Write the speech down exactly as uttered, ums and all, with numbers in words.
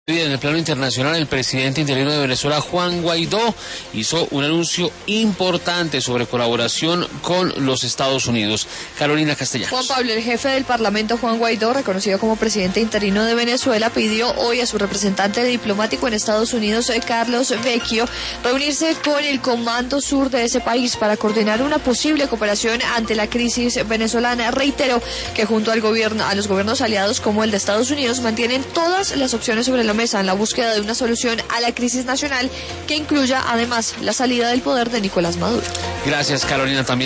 En el plano internacional, el presidente interino de Venezuela, Juan Guaidó, hizo un anuncio importante sobre colaboración con los Estados Unidos. Carolina Castellanos. Juan Pablo, el jefe del Parlamento, Juan Guaidó, reconocido como presidente interino de Venezuela, pidió hoy a su representante diplomático en Estados Unidos, Carlos Vecchio, reunirse con el Comando Sur de ese país para coordinar una posible cooperación ante la crisis venezolana. Reiteró que junto al gobierno, a los gobiernos aliados como el de Estados Unidos, mantienen todas las opciones sobre la mesa en la búsqueda de una solución a la crisis nacional que incluya además la salida del poder de Nicolás Maduro. Gracias, Carolina. También